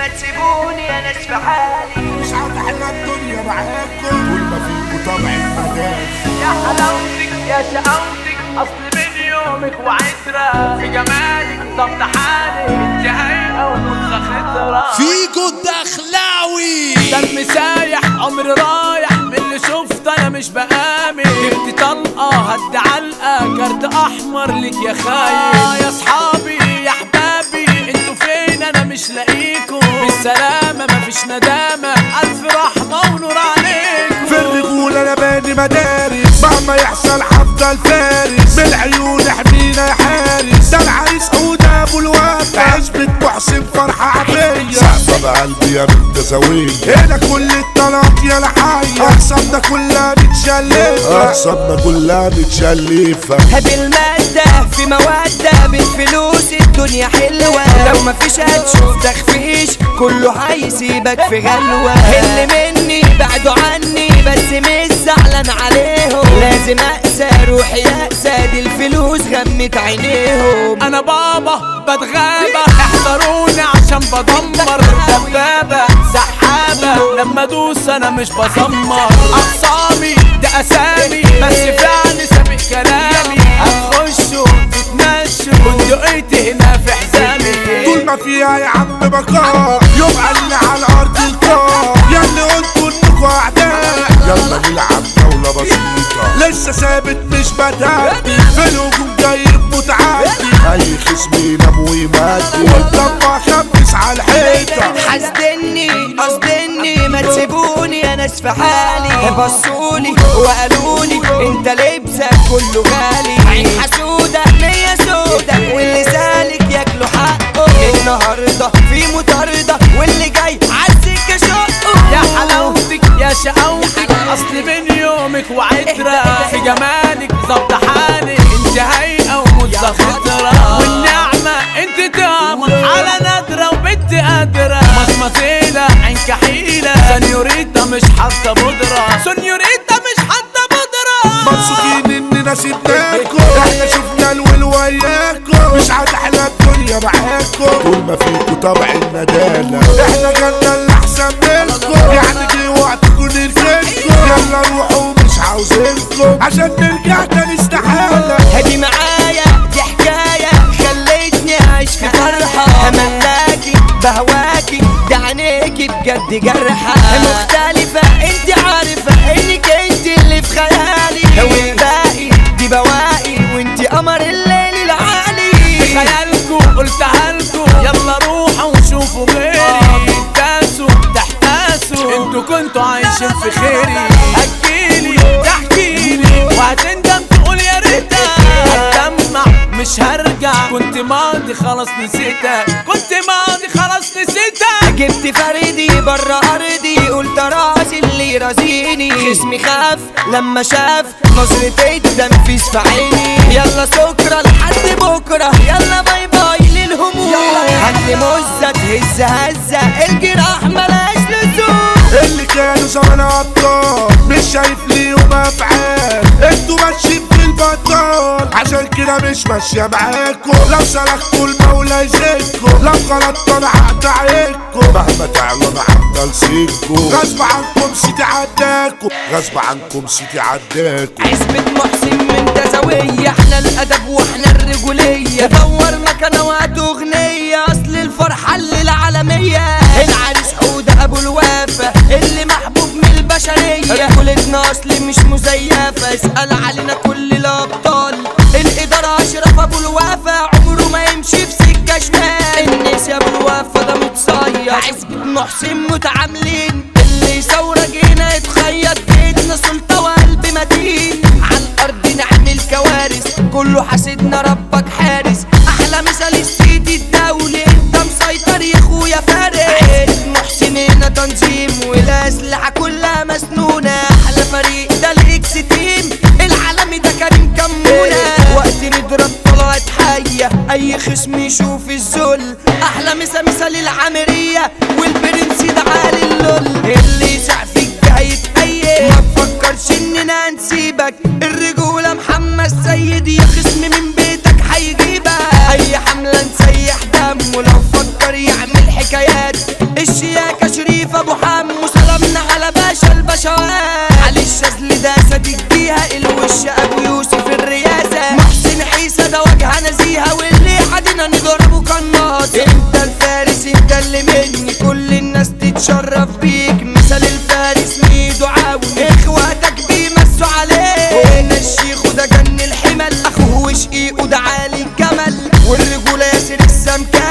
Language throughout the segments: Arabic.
ما تسيبوني انا في حالي. مش هتحلى الدنيا معاكم طول ما فيكوا طبع المدام. يا حلاوتك يا شقاوتك اصل من يومك وعترة في جمالك ضبط حالك انت هيئة ونص خطرة. فيجو الدخلاوي دم سايح عمر رايح من اللي شفت انا مش بآمن. جبت طلقة هد علقة كارت احمر ليك يا خاين. يا صحابي يا احبابي انتوا فين انا مش لاقيكم. بالسلامة مفيش ندامة الف رحمة ونور عليكم. في الرجولة انا باني مدارس مهما يحصل هفضل فارس. بالعيون احمينا يا حارس. ده العريس عود ابو الوفا عزبة محسن فرحة عافية. سقفة بقلبي يا بنت زاوية. هنا كل الطلاق يا لحية. اقسامنا كلها متشلفة. اقسامنا كلها متشلفة. بالمادة في مودة بالفلوس الدنيا حلوة. لو مفيش هتشوف تخفيش كله هيسيبك في غلوة. اللي مني بعدوا عني بس مش زعلان عليهم. لازم اقسى روحي يأسى دي الفلوس غمت عينيهم. انا بابا بتغابة احذروني عشان بدمر. دبابة سحابة لما ادوس انا مش بزمر. اقسامي ده اسامي بس فعلي سابق كلامي. هتخشوا تتمشوا بندقيتي هنا في حزامي. طول ما فيها يا عم بقاء يبقى اللي على الارض القاع. ياللي قلتوا انكوا اعداء يلا نلعب جولة بسيطة. لسه ثابت مش بتهدي في الهجوم جاي متعدي. اي خصم ينام ويمدي والضبة خمس على الحيطة. حاسدني قصدني ما تسيبوني انا في حالي. بصولي وقالولي انت لبسك كله غالي. عين حسودة نية سودة واللي سالك ياكلوا حقه. النهاردة في مطاردة واللي جاي عالسكة شقه. يا حلاوتك يا شقاوتك اصل من يومك وعترة في جمالك ظبط حالك انت هيئة ومدة خطرة. والنعمة انت تامر على نادرة وبنت قادرة. مصمصيلة عين كحيلة سنيوريتا مش حاطة بودرة. سنيوريتا مش حاطة بودرة. مبسوطين اننا سيبناكم احنا شفنا الول وياكم. مش هتحلى الدنيا معاكم طول ما فيكوا طبع الندالة. احنا جالنا اللي احسن منكم يعني جه وقتكم نركنكم. يلا روحوا مش عاوزينكم عشان نرجع تاني استحالة. هدي معايا دي حكاية خلتني اعيش في فرحة. هملاكي بهواكي دي عينيكي بجد جرحة. مختلفة انت عارفة انك انت اللي في خيالي. والباقي دي بواقي وانت قمر الليل العالي. بخيالكوا قلتها لكوا يلا روحوا وشوفوا غيري. تاسوا تحتاسوا انتوا كنتوا عايشين في خيري. هتجيلي تحكيلي وهتندم تقول يا ريتك. هتدمع مش هرجع كنت ماضي خلاص نسيتك. كنت ماضي خلاص نسيتك. جبت فردي برا ارضي قلت راسي اللي رازيني. خصمي خاف لما شاف نظرة التنفيذ في عيني. يلا سكرة لحد بكرة يلا باي باي للهموم. هات مزة تهز هزة الجراح ملاش لزوم. اللي كانوا زمان ابطال مش شايف ليهم افعال. انتوا ماشيين في البطال عشان كده مش ماشية معاكم. لو سلكتوا المولى يزيدكم لو غلطتوا انا هقطع عينكم. مهما تعلوا انا هفضل سيدكم. غصب عنكم سيتي عداكم غصب عنكم سيتي عداكم. عزبة محسن من تزاوية احنا الادب واحنا الرجولية. دور مكانة وقت اغنية اصل الفرحة اللي العالمية. العريس حودة ابو الوفا اللي محبوب من البشرية. رجولتنا اصل مش مزيفة اسأل علينا كل الابطال. الادارة اشرف ابو الوفا عمره ما يمشي في سكة شمال. الناس يا ابو الوفا ده متصير. عزبة محسن متعاملين اللي يصور جينا يتخيط. جيتنا سلطة وقلب متين عالارض نعمل كوارث. كله حاسدنا ربك حارس. احلى مثال السيدي الدولي انت مسيطر يا اخويا فارس. عزبة محسن هنا تنظيم والاسلحة كلها مسنونة. احلى فريق ده الاكس تيم العالمي ده كريم كمونة. وقت نضرب طلعت حية اي خصم يشوف الذل. احلى مثال العامرية والبرنس ده عالي اللول. اللي يسع فيك ده هيتأيد ما تفكرش اننا هنسيبك. الرجولة محمد سيد يا خصم من بيتك هيجيبك. اي حملة نسيح دم ولو فكر يعمل حكايات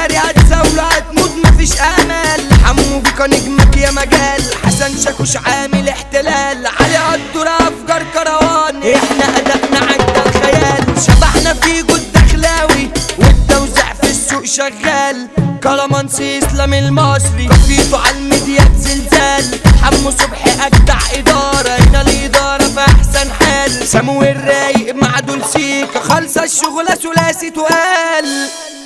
الداري هتزاوله هتموت مفيش امل. حمو بيكا نجمك يا مجال، حسن شاكوش عامل احتلال، علي قدر افجار كروان، احنا ادائنا عدى الخيال. شبحنا في جود دخلاوي والتوزيع في السوق شغال، كلامانسي اسلام المصري كفيته على الميديا زلزال. حمو صبحي اجدع اداره، هنا الاداره في احسن حال. سمو الرايق مع دول سيكا، خالصه الشغله ثلاثي تقال.